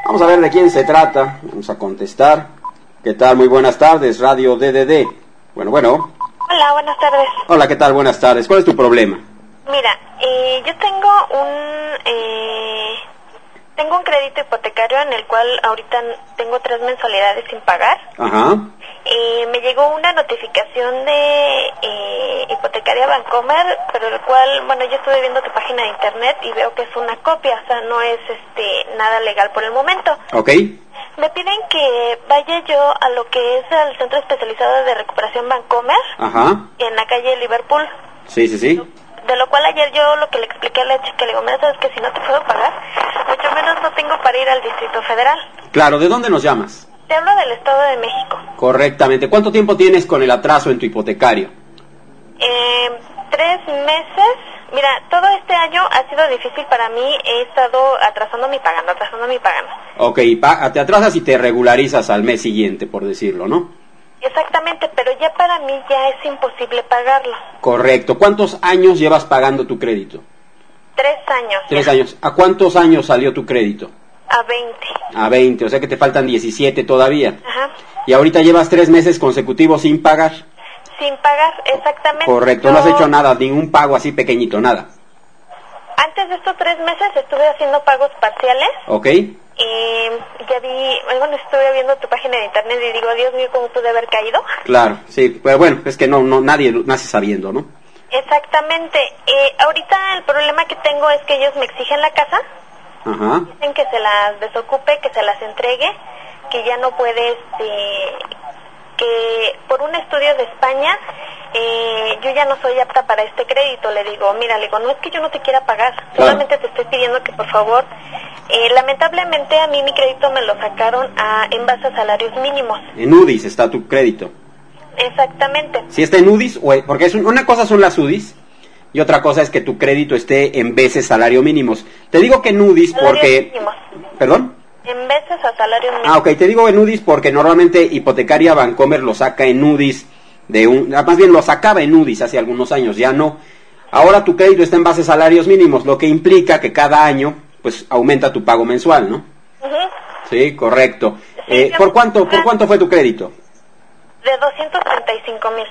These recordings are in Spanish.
Vamos a ver de quién se trata. Vamos a contestar. ¿Qué tal? Muy buenas tardes, Radio DDD. Bueno. Hola, buenas tardes. Hola, ¿qué tal? Buenas tardes. ¿Cuál es tu problema? Mira, yo tengo un crédito hipotecario en el cual ahorita tengo 3 mensualidades sin pagar. Ajá. Me llegó una notificación de Hipotecaria Bancomer, pero el cual, bueno, yo estuve viendo tu página de internet y veo que es una copia, o sea, no es nada legal por el momento. Ok. Me piden que vaya yo a lo que es el Centro Especializado de Recuperación Bancomer. Ajá. En la calle Liverpool. Sí. De lo cual ayer yo lo que le expliqué a la chica, le digo, mira, sabes que si no te puedo pagar, mucho menos no tengo para ir al Distrito Federal. Claro, ¿de dónde nos llamas? Te hablo del Estado de México. Correctamente. ¿Cuánto tiempo tienes con el atraso en tu hipotecario? 3 meses. Mira, todo este año ha sido difícil para mí, he estado atrasando mi pagando. Ok, te atrasas y te regularizas al mes siguiente, por decirlo, ¿no? Exactamente, pero ya para mí ya es imposible pagarlo. Correcto. ¿Cuántos años llevas pagando tu crédito? 3 años. 3 años. ¿A cuántos años salió tu crédito? A 20. A 20, o sea que te faltan 17 todavía. Ajá. Y ahorita llevas 3 meses consecutivos sin pagar. Sin pagar, exactamente. Correcto, no has hecho nada, ningún pago así pequeñito, nada. Antes de estos 3 meses estuve haciendo pagos parciales. Ok. Ya estuve viendo tu página de internet y digo, Dios mío, ¿cómo pude haber caído? Claro, sí, pero bueno, es que no nadie nace sabiendo, ¿no? Exactamente. Ahorita el problema que tengo es que ellos me exigen la casa. Ajá. Dicen que se las desocupe, que se las entregue, que ya no puede, que por un estudio de España, yo ya no soy apta para este crédito. Le digo, no es que yo no te quiera pagar, solamente te estoy pidiendo que por favor, lamentablemente a mí mi crédito me lo sacaron en base a salarios mínimos. En UDIs está tu crédito. Exactamente. Si está en UDIs, porque una cosa son las UDIs y otra cosa es que tu crédito esté en veces salario mínimos. Te digo que en UDIs porque... Mínimos. ¿Perdón? En veces a salario mínimo. Ok, te digo en UDIs porque normalmente Hipotecaria Bancomer lo saca en UDIs más bien lo sacaba en UDIs hace algunos años, ya no. Ahora tu crédito está en base a salarios mínimos, lo que implica que cada año pues aumenta tu pago mensual, ¿no? Uh-huh. Sí, correcto. Sí, ¿Por cuánto fue tu crédito? De 235,000.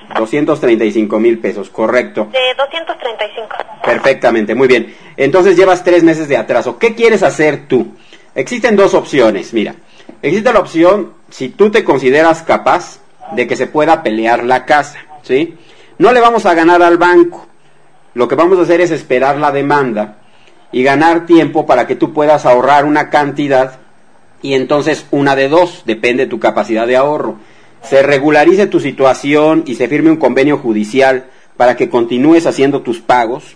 235,000 pesos, correcto. De 235. Perfectamente, muy bien. Entonces llevas 3 meses de atraso. ¿Qué quieres hacer tú? Existen 2 opciones, mira. Existe la opción, si tú te consideras capaz de que se pueda pelear la casa, ¿sí? No le vamos a ganar al banco. Lo que vamos a hacer es esperar la demanda y ganar tiempo para que tú puedas ahorrar una cantidad y entonces una de dos, depende de tu capacidad de ahorro. Se regularice tu situación y se firme un convenio judicial para que continúes haciendo tus pagos.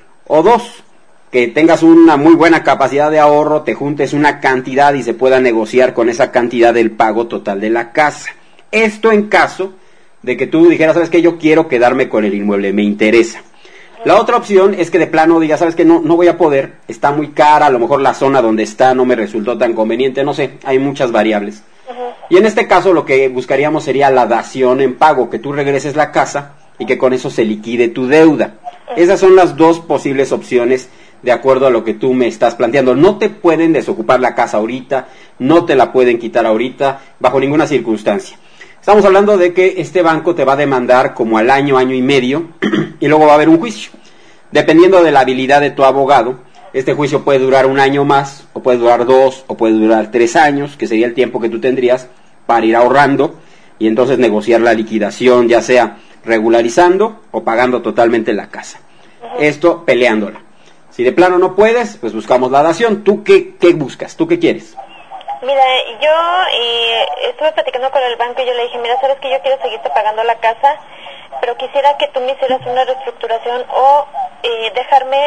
O 2, que tengas una muy buena capacidad de ahorro, te juntes una cantidad y se pueda negociar con esa cantidad del pago total de la casa. Esto en caso de que tú dijeras, ¿sabes qué? Yo quiero quedarme con el inmueble, me interesa. La otra opción es que de plano digas, ¿sabes qué? No voy a poder, está muy cara, a lo mejor la zona donde está no me resultó tan conveniente, no sé, hay muchas variables. Uh-huh. Y en este caso lo que buscaríamos sería la dación en pago, que tú regreses la casa y que con eso se liquide tu deuda. Uh-huh. Esas son las 2 posibles opciones de acuerdo a lo que tú me estás planteando. No te pueden desocupar la casa ahorita, no te la pueden quitar ahorita, bajo ninguna circunstancia. Estamos hablando de que este banco te va a demandar como al año y medio, y luego va a haber un juicio. Dependiendo de la habilidad de tu abogado, este juicio puede durar 1 año más, o puede durar 2, o puede durar 3 años, que sería el tiempo que tú tendrías para ir ahorrando, y entonces negociar la liquidación, ya sea regularizando o pagando totalmente la casa. Uh-huh. Esto peleándola. Si de plano no puedes, pues buscamos la dación. ¿Tú qué buscas? ¿Tú qué quieres? Mira, yo estuve platicando con el banco y yo le dije, mira, sabes que yo quiero seguirte pagando la casa, pero quisiera que tú me hicieras una reestructuración o dejarme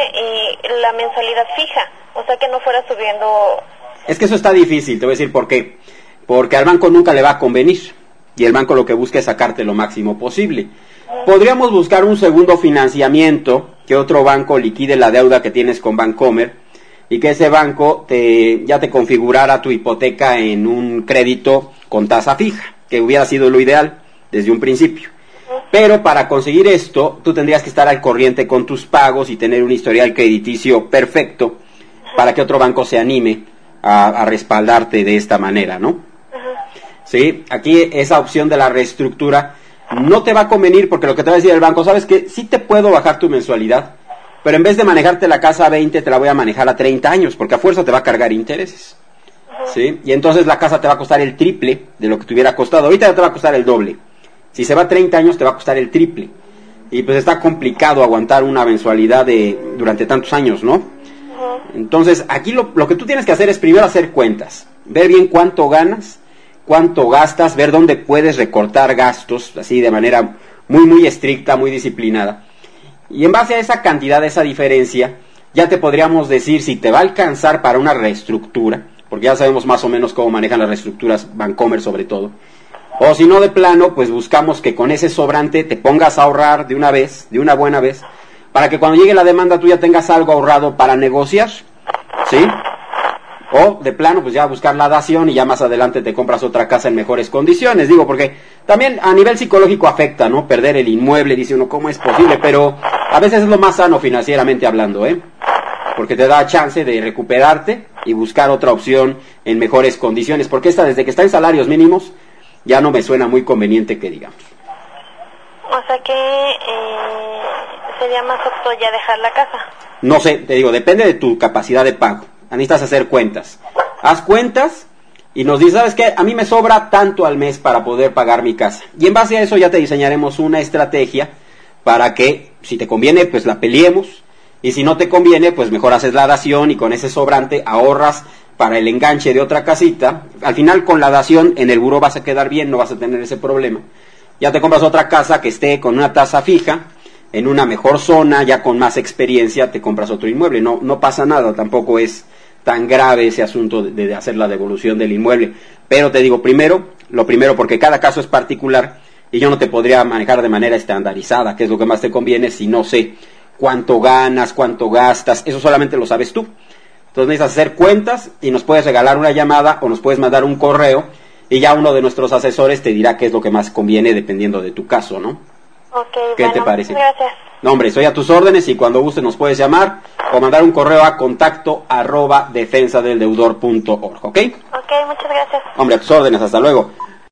la mensualidad fija, o sea que no fuera subiendo. Es que eso está difícil, te voy a decir por qué. Porque al banco nunca le va a convenir y el banco lo que busca es sacarte lo máximo posible. Podríamos buscar un segundo financiamiento, que otro banco liquide la deuda que tienes con Bancomer y que ese banco ya te configurara tu hipoteca en un crédito con tasa fija, que hubiera sido lo ideal desde un principio. Pero para conseguir esto, tú tendrías que estar al corriente con tus pagos y tener un historial crediticio perfecto para que otro banco se anime a respaldarte de esta manera, ¿no? Sí, aquí esa opción de la reestructura no te va a convenir porque lo que te va a decir el banco, sabes que sí te puedo bajar tu mensualidad, pero en vez de manejarte la casa a 20 te la voy a manejar a 30 años porque a fuerza te va a cargar intereses. ¿Sí? Y entonces la casa te va a costar el triple de lo que te hubiera costado. Ahorita ya te va a costar el doble. Si se va a 30 años te va a costar el triple. Y pues está complicado aguantar una mensualidad durante tantos años, ¿no? Entonces aquí lo que tú tienes que hacer es primero hacer cuentas, ver bien cuánto ganas, cuánto gastas, ver dónde puedes recortar gastos, así de manera muy muy estricta, muy disciplinada. Y en base a esa cantidad, esa diferencia, ya te podríamos decir si te va a alcanzar para una reestructura, porque ya sabemos más o menos cómo manejan las reestructuras Bancomer sobre todo. O si no, de plano, pues buscamos que con ese sobrante te pongas a ahorrar de una vez, de una buena vez, para que cuando llegue la demanda tú ya tengas algo ahorrado para negociar, ¿sí? O de plano, pues ya buscar la dación y ya más adelante te compras otra casa en mejores condiciones. Digo, porque también a nivel psicológico afecta, ¿no? Perder el inmueble, dice uno, ¿cómo es posible? Pero a veces es lo más sano financieramente hablando, ¿eh? Porque te da chance de recuperarte y buscar otra opción en mejores condiciones. Porque esta, desde que está en salarios mínimos, ya no me suena muy conveniente que digamos. O sea que sería más opto ya dejar la casa. No sé, te digo, depende de tu capacidad de pago. Necesitas hacer cuentas. Haz cuentas y nos dices, ¿sabes qué? A mí me sobra tanto al mes para poder pagar mi casa. Y en base a eso ya te diseñaremos una estrategia para que, si te conviene, pues la peleemos. Y si no te conviene, pues mejor haces la dación y con ese sobrante ahorras para el enganche de otra casita. Al final, con la dación en el buró vas a quedar bien, no vas a tener ese problema. Ya te compras otra casa que esté con una tasa fija, en una mejor zona, ya con más experiencia, te compras otro inmueble. No pasa nada, tampoco es tan grave ese asunto de hacer la devolución del inmueble. Pero te digo, lo primero, porque cada caso es particular y yo no te podría manejar de manera estandarizada, que es lo que más te conviene, si no sé cuánto ganas, cuánto gastas, eso solamente lo sabes tú. Entonces necesitas hacer cuentas y nos puedes regalar una llamada o nos puedes mandar un correo y ya uno de nuestros asesores te dirá qué es lo que más conviene dependiendo de tu caso, ¿no? Okay, ¿Qué te parece? Gracias. No, hombre, estoy a tus órdenes y cuando guste nos puedes llamar o mandar un correo a contacto@defensadeldeudor.org, ¿ok? Ok, muchas gracias. Hombre, a tus órdenes, hasta luego.